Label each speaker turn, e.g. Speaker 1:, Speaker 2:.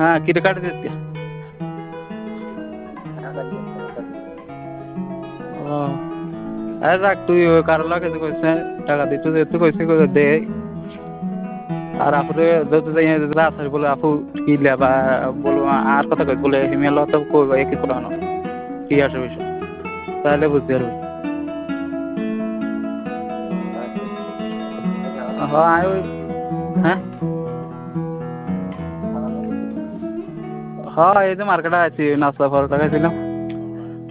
Speaker 1: হ্যাঁ কিরে কাটে দিতে ও আরে রাখ তুই ওই কারো লাগে তুই কইছে টাকা দিতে তুই কইছে দে আর আপুরে যত যাই রাস্তায় বলে আপু কি লেবা বলবো আর কথা কই বলে হিমেল তো কই একই পুরানো কি আসে বিষয় তাহলে বুঝতে পারবি হ্যাঁ ওই হ্যাঁ হ্যাঁ এই যে মার্কেটে আছি নাস্তা পরোটা খাইছিলাম